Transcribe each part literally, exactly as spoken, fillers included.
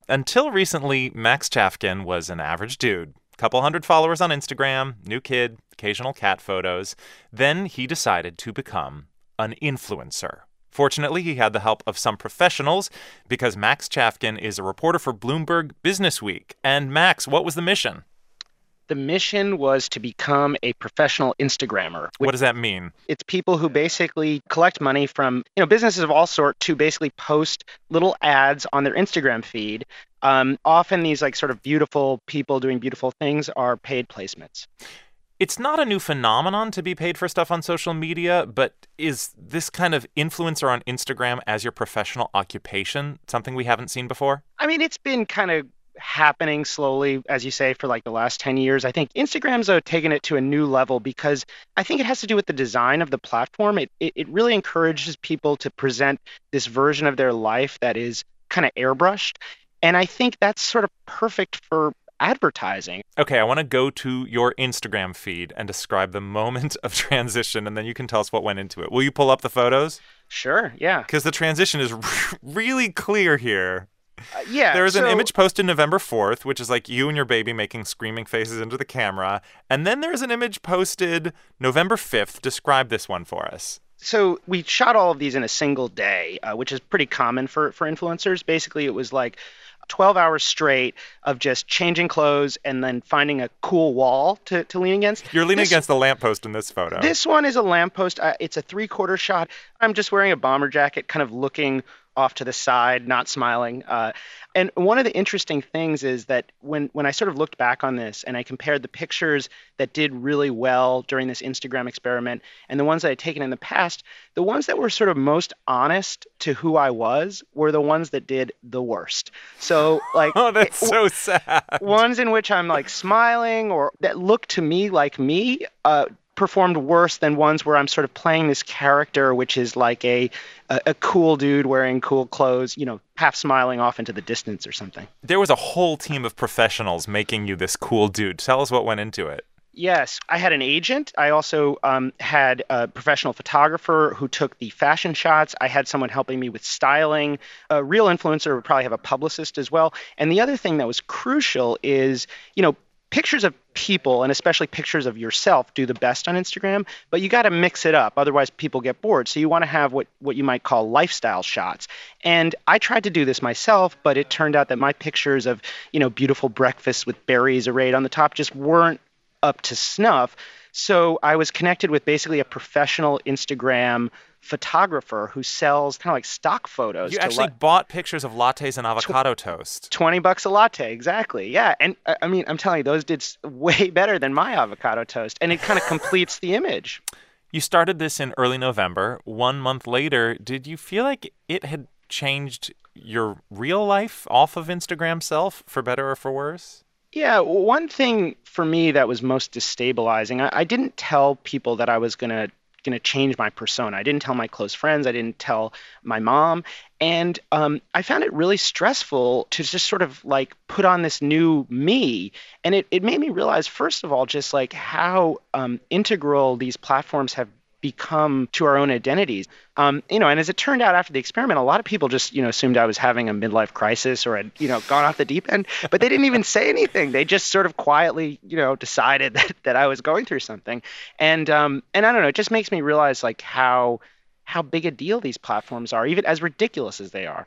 Until recently, Max Chafkin was an average dude. Couple hundred followers on Instagram, new kid, occasional cat photos. Then he decided to become an influencer. Fortunately, he had the help of some professionals because Max Chafkin is a reporter for Bloomberg Businessweek. And Max, what was the mission? The mission was to become a professional Instagrammer. What does that mean? It's people who basically collect money from, you know, businesses of all sorts to basically post little ads on their Instagram feed. Um, often these like sort of beautiful people doing beautiful things are paid placements. It's not a new phenomenon to be paid for stuff on social media, but is this kind of influencer on Instagram as your professional occupation something we haven't seen before? I mean, it's been kind of happening slowly, as you say, for like the last ten years. I think Instagram's uh, taken it to a new level because I think it has to do with the design of the platform. It, it, it really encourages people to present this version of their life that is kind of airbrushed. And I think that's sort of perfect for advertising. Okay, I want to go to your Instagram feed and describe the moment of transition, and then you can tell us what went into it. Will you pull up the photos? Sure, yeah. Because the transition is really clear here. Uh, yeah. There was so, an image posted November fourth, which is like you and your baby making screaming faces into the camera. And then there's an image posted November fifth. Describe this one for us. So we shot all of these in a single day, uh, which is pretty common for, for influencers. Basically, it was like twelve hours straight of just changing clothes and then finding a cool wall to, to lean against. You're leaning this, against the lamppost in this photo. This one is a lamppost. Uh, it's a three-quarter shot. I'm just wearing a bomber jacket, kind of looking off to the side, not smiling. Uh, and one of the interesting things is that when, when I sort of looked back on this and I compared the pictures that did really well during this Instagram experiment and the ones that I'd taken in the past, the ones that were sort of most honest to who I was were the ones that did the worst. So like, oh, that's it, so sad. Ones in which I'm like smiling or that look to me like me, uh, performed worse than ones where I'm sort of playing this character, which is like a, a a cool dude wearing cool clothes, you know, half smiling off into the distance or something. There was a whole team of professionals making you this cool dude. Tell us what went into it. Yes, I had an agent. I also um, had a professional photographer who took the fashion shots. I had someone helping me with styling. A real influencer would probably have a publicist as well. And the other thing that was crucial is, you know, pictures of people, and especially pictures of yourself, do the best on Instagram, but you got to mix it up. Otherwise, people get bored. So you want to have what, what you might call lifestyle shots. And I tried to do this myself, but it turned out that my pictures of, you know, beautiful breakfasts with berries arrayed on the top just weren't up to snuff. So I was connected with basically a professional Instagram photographer who sells kind of like stock photos. You to actually li- bought pictures of lattes and avocado Tw- toast. twenty bucks a latte, exactly. Yeah. And I mean, I'm telling you, those did way better than my avocado toast. And it kind of completes the image. You started this in early November. One month later, did you feel like it had changed your real life off of Instagram self, for better or for worse? Yeah, one thing for me that was most destabilizing, I, I didn't tell people that I was going to going to change my persona. I didn't tell my close friends. I didn't tell my mom. And um, I found it really stressful to just sort of like put on this new me. And it, it made me realize, first of all, just like how um, integral these platforms have become to our own identities. Um, you know, and as it turned out after the experiment, a lot of people just, you know, assumed I was having a midlife crisis or had, you know, gone off the deep end, but they didn't even say anything. They just sort of quietly, you know, decided that, that I was going through something. And, um, and I don't know, it just makes me realize like how, how big a deal these platforms are, even as ridiculous as they are.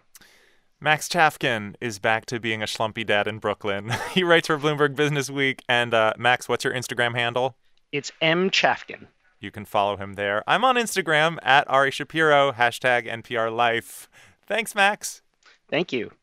Max Chafkin is back to being a schlumpy dad in Brooklyn. He writes for Bloomberg Businessweek. And uh, Max, what's your Instagram handle? It's M Chafkin. You can follow him there. I'm on Instagram at Ari Shapiro, hashtag N P R Life. Thanks, Max. Thank you.